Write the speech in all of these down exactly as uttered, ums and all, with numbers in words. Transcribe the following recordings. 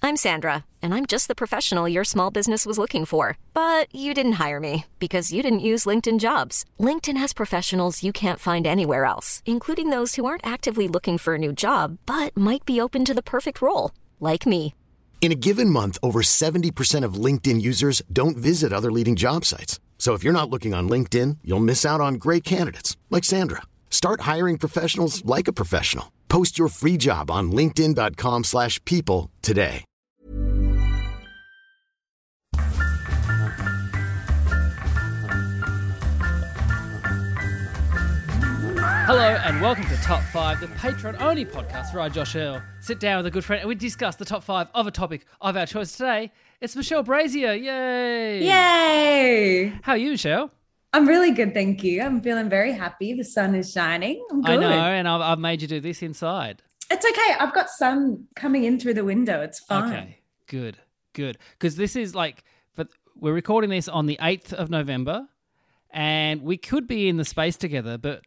I'm Sandra, and I'm just the professional your small business was looking for. But you didn't hire me because you didn't use LinkedIn Jobs. LinkedIn has professionals you can't find anywhere else, including those who aren't actively looking for a new job, but might be open to the perfect role, like me. In a given month, over seventy percent of LinkedIn users don't visit other leading job sites. So if you're not looking on LinkedIn, you'll miss out on great candidates like Sandra. Start hiring professionals like a professional. Post your free job on linkedin.com slash people today. Hello and welcome to Top five, the Patreon-only podcast where I, Josh Earl, sit down with a good friend and we discuss the top five of a topic of our choice today. It's Michelle Brazier. Yay! Yay! How are you, Michelle? I'm really good, thank you. I'm feeling very happy. The sun is shining. I'm good. I know, and I've, I've made you do this inside. It's okay. I've got sun coming in through the window. It's fine. Okay, good, good. Because this is like, but we're recording this on the eighth of November, and we could be in the space together, but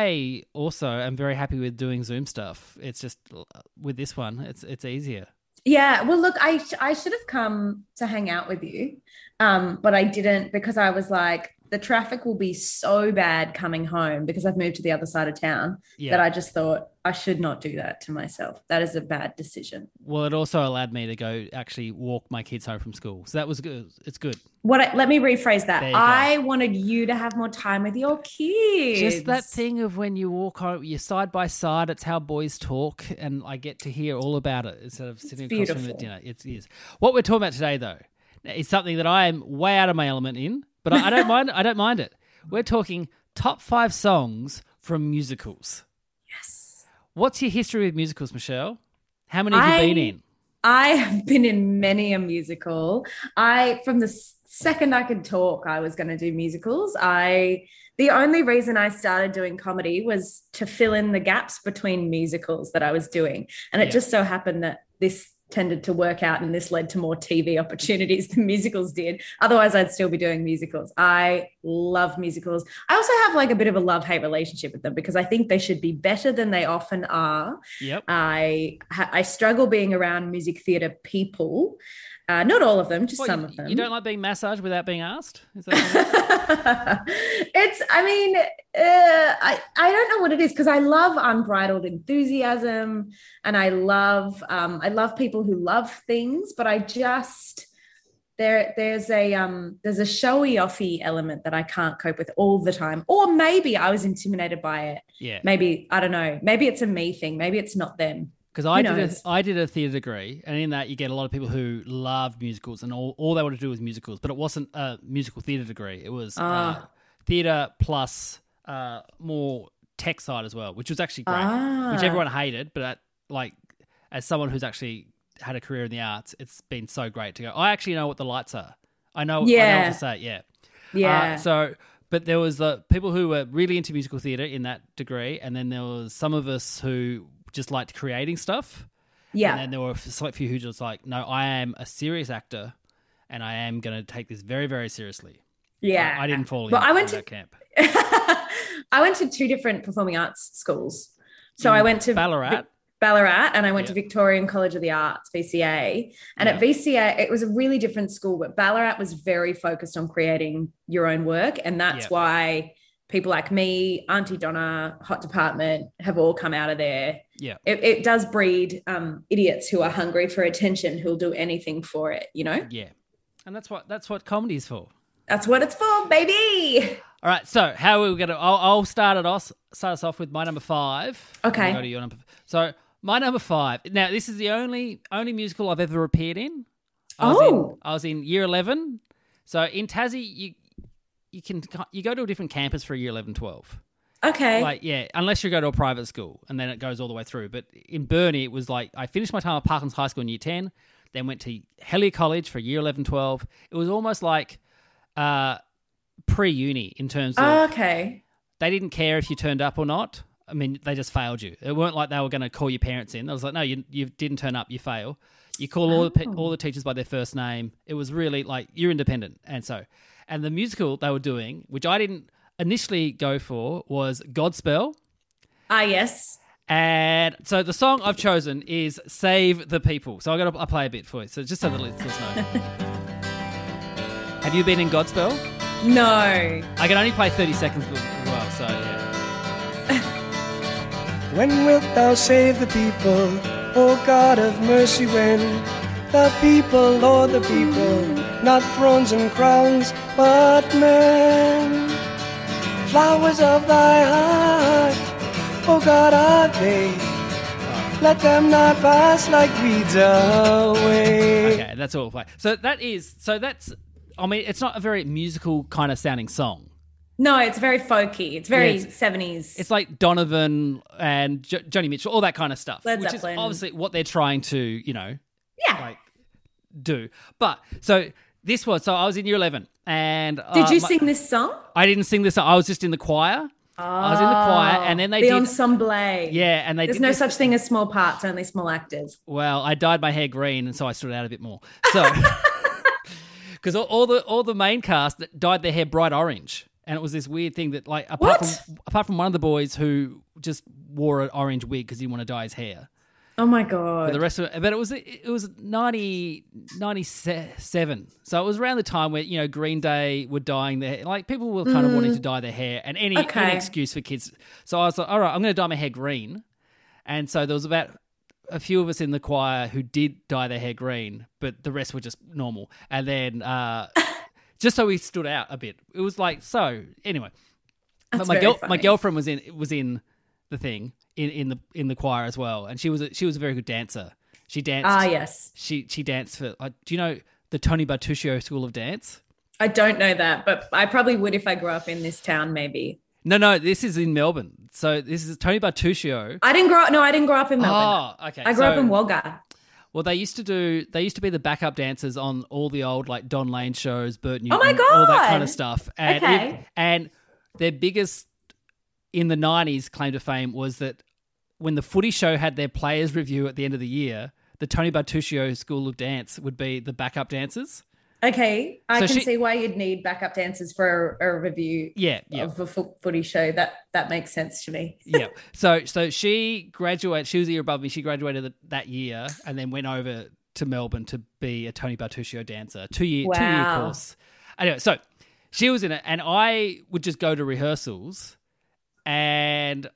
I also am very happy with doing Zoom stuff. It's just, with this one, it's it's easier. Yeah, well, look, I I should have come to hang out with you, um, but I didn't because I was like, the traffic will be so bad coming home because I've moved to the other side of town yeah. that I just thought I should not do that to myself. That is a bad decision. Well, it also allowed me to go actually walk my kids home from school. So that was good. It's good. What? I, let me rephrase that. I go. wanted you to have more time with your kids. Just that thing of when you walk home, you're side by side. It's how boys talk, and I get to hear all about it instead of sitting across from them at dinner. It is. What we're talking about today, though, is something that I am way out of my element in. But I, I don't mind. I don't mind it. We're talking top five songs from musicals. Yes. What's your history with musicals, Michelle? How many have I, you been in? I have been in many a musical. I, from the second I could talk, I was going to do musicals. I, the only reason I started doing comedy was to fill in the gaps between musicals that I was doing, and it yeah. just so happened that this tended to work out and this led to more T V opportunities than musicals did. Otherwise, I'd still be doing musicals. I love musicals. I also have like a bit of a love-hate relationship with them because I think they should be better than they often are. Yep. I I struggle being around music theatre people. Uh, not all of them, just what, some you, of them. You don't like being massaged without being asked? Is that it's, I mean, uh, I, I don't know what it is because I love unbridled enthusiasm and I love, um, I love people who love things, but I just, there, there's a, um, there's a showy offy element that I can't cope with all the time. Or maybe I was intimidated by it. Yeah. Maybe, I don't know. Maybe it's a me thing. Maybe it's not them. Because I did a, I did a theatre degree, and in that you get a lot of people who love musicals, and all, all they want to do was musicals. But it wasn't a musical theatre degree; it was ah. uh, theatre plus uh, more tech side as well, which was actually great, ah. which everyone hated. But at, like, as someone who's actually had a career in the arts, it's been so great to go. I actually know what the lights are. I know, yeah. I know what to say. Yeah, yeah. Uh, so, but there was the people who were really into musical theatre in that degree, and then there was some of us who just liked creating stuff. Yeah. And then there were a select few who just like, no, I am a serious actor and I am going to take this very, very seriously. Yeah. I, I didn't fall well, in, I went in to, that camp. I went to two different performing arts schools. So in I went to Ballarat. Vi- Ballarat and I went yep. to Victorian College of the Arts, V C A. And yeah. at V C A, it was a really different school, but Ballarat was very focused on creating your own work. And that's yep. why people like me, Auntie Donna, Hot Department have all come out of there. Yeah. It, it does breed um, idiots who are hungry for attention, who'll do anything for it, you know? Yeah. And that's what that's what comedy is for. That's what it's for, baby. All right. So how are we going to, I'll, I'll start it off, start us off with my number five. Okay. Go to your number. So my number five. Now, this is the only, only musical I've ever appeared in. I was oh. In, I was in year eleven. So in Tassie, you, you can you go to a different campus for year eleven, twelve. Okay. Like, yeah, unless you go to a private school and then it goes all the way through. But in Burnie, it was like I finished my time at Parklands High School in year ten, then went to Hellier College for year eleven, twelve. It was almost like uh, pre-uni in terms of oh, okay. they didn't care if you turned up or not. I mean, they just failed you. It weren't like they were going to call your parents in. I was like, no, you you didn't turn up, you fail. You call all oh. the all the teachers by their first name. It was really like you're independent. And so, and the musical they were doing, which I didn't initially go for, was Godspell. Ah, yes. And so the song I've chosen is Save the People. So I'm going to I'll play a bit for you. So just so the listeners know. Have you been in Godspell? No. I can only play thirty seconds as well, so yeah. When wilt thou save the people, O God of mercy, when the people, Lord, the people, not thrones and crowns, but men, flowers of thy heart, O God, are they, let them not pass like weeds away. Okay, that's all we'll play. So that is, so that's, I mean, it's not a very musical kind of sounding song. No, it's very folky. It's very Yeah, it's- seventies. It's like Donovan and jo- Joni Mitchell, all that kind of stuff, Led which Zeppelin. is obviously what they're trying to, you know, yeah. like do. But so this was, so I was in year eleven, and Did uh, you my- sing this song? I didn't sing this song. I was just in the choir. I was in the choir, and then they the did. ensemble. Yeah, and they There's did no this- such thing as small parts, only small actors. Well, I dyed my hair green, and so I stood out a bit more. So, because all, all the all the main cast that dyed their hair bright orange, and it was this weird thing that, like, apart What? from apart from one of the boys who just wore an orange wig because he wanted to dye his hair. Oh my But God. the rest of it, but it was it was ninety, ninety-seven. So it was around the time where, you know, Green Day were dyeing their hair. Like, people were kind of wanting to dye their hair, and any, Okay. any excuse for kids. So I was like, all right, I'm going to dye my hair green. And so there was about a few of us in the choir who did dye their hair green, but the rest were just normal. And then uh, just so we stood out a bit, it was like, so anyway. That's but my very girl, my funny. girlfriend was in was in the thing in, in the in the choir as well, and she was a, she was a very good dancer. She danced. Ah, yes. She she danced for. Uh, do you know the Tony Bertuccio School of Dance? I don't know that, but I probably would if I grew up in this town, maybe. No, no, this is in Melbourne. So this is Tony Bertuccio. I didn't grow up. No, I didn't grow up in Melbourne. Oh, okay. I grew up So- in Wagga. Well, they used to do. They used to be the backup dancers on all the old like Don Lane shows, Bert Newton, Oh my all that God. kind of stuff. And Okay. it- and their biggest in the nineties claim to fame was that when the Footy Show had their players review at the end of the year, the Tony Bertuccio School of Dance would be the backup dancers. Okay, I So can she- see why you'd need backup dancers for a, a review Yeah, yeah. of a fo- footy show. That that makes sense to me. Yeah. So so she graduated. She was a year above me. She graduated th- that year and then went over to Melbourne to be a Tony Bertuccio dancer. Two year two year Wow. course. Anyway, so she was in it, and I would just go to rehearsals, and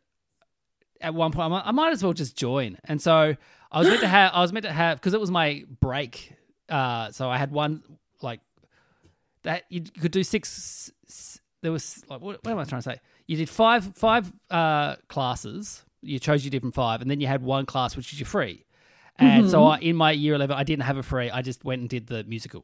at one point I might, I might as well just join. And so I was meant to have. I was meant to have because it was my break. Uh, so I had one like that. You could do six. s- There was like what, what am I trying to say? You did five five uh, classes. You chose your different five, and then you had one class which is your free. And so I, in my year eleven, I didn't have a free. I just went and did the musical.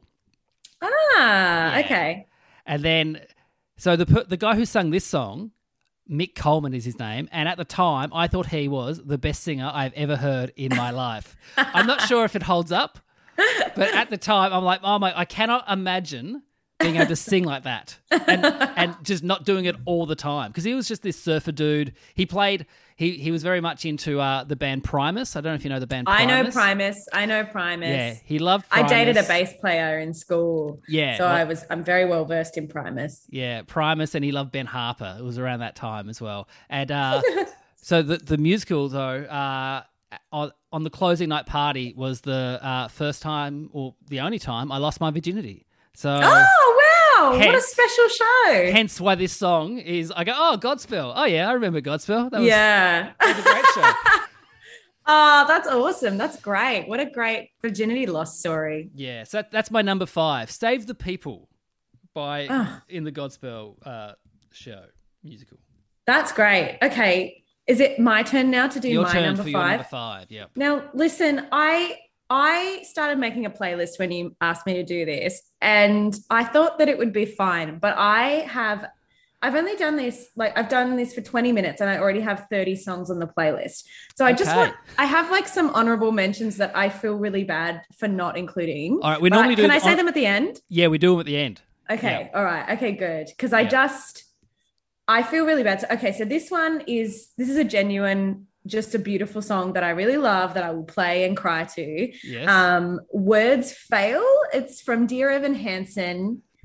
Ah, Yeah. okay. And then, so the per- the guy who sung this song, Mick Coleman is his name, and at the time, I thought he was the best singer I've ever heard in my life. I'm not sure if it holds up, but at the time, I'm like, oh my, I cannot imagine being able to sing like that and and just not doing it all the time, because he was just this surfer dude. He played, he he was very much into uh, the band Primus. I don't know if you know the band Primus. I know Primus. I know Primus. Yeah, he loved I Primus. dated a bass player in school. Yeah, So well- I was I'm very well versed in Primus. Yeah, Primus, and he loved Ben Harper. It was around that time as well. And uh, so the the musical, though, uh, on, on the closing night party was the uh, first time, or the only time, I lost my virginity. So Oh wow. What a Hence- special show. hence why this song is, I go, oh, Godspell. Oh, yeah, I remember Godspell. That was, yeah. that was a great show. Oh, that's awesome. That's great. What a great virginity loss story. Yeah, so that, that's my number five. Save the People by Ah. in the Godspell uh, show musical. That's great. Okay. Is it my turn now to do Your my turn number for five? your number five, yeah. Now, listen, I I started making a playlist when you asked me to do this, and I thought that it would be fine, but I have I've only done this like I've done this for twenty minutes and I already have thirty songs on the playlist. So I just Okay. want I have like some honorable mentions that I feel really bad for not including. All right, we But normally do Can the I say hon- them at the end? Yeah, we do them at the end. Okay. Yeah. All right. Okay, good. Because I Yeah. just, I feel really bad. So, okay. So this one is, this is a genuine, just a beautiful song that I really love that I will play and cry to. Yes. Um, Words Fail. It's from Dear Evan Hansen.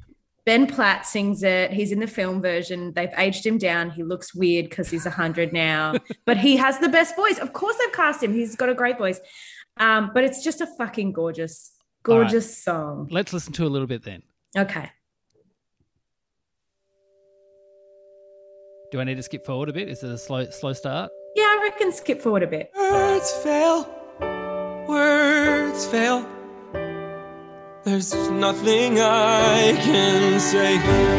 Ben Platt sings it. He's in the film version. They've aged him down. He looks weird because he's one hundred now, but he has the best voice. Of course they've cast him. He's got a great voice. Um, but it's just a fucking gorgeous, gorgeous right. song. Let's listen to a little bit then. Okay. Do I need to skip forward a bit? Is it a slow slow start? Yeah, I reckon skip forward a bit. Words fail. Words fail. There's nothing I can say.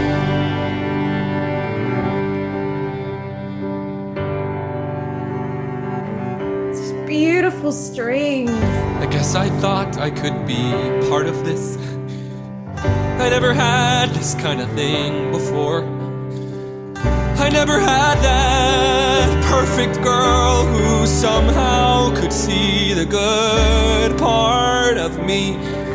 It's beautiful strings. I guess I thought I could be part of this. I never had this kind of thing before. I never had that perfect girl who somehow could see the good part of me.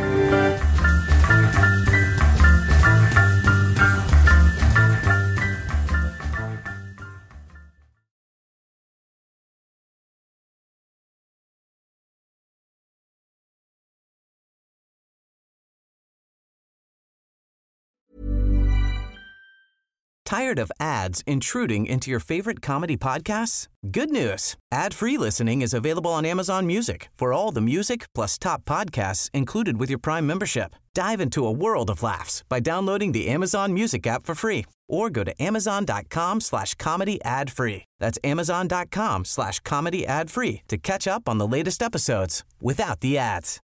Tired of ads intruding into your favorite comedy podcasts? Good news. Ad-free listening is available on Amazon Music for all the music plus top podcasts included with your Prime membership. Dive into a world of laughs by downloading the Amazon Music app for free or go to amazon.com slash comedy ad free. That's amazon.com slash comedy ad free to catch up on the latest episodes without the ads.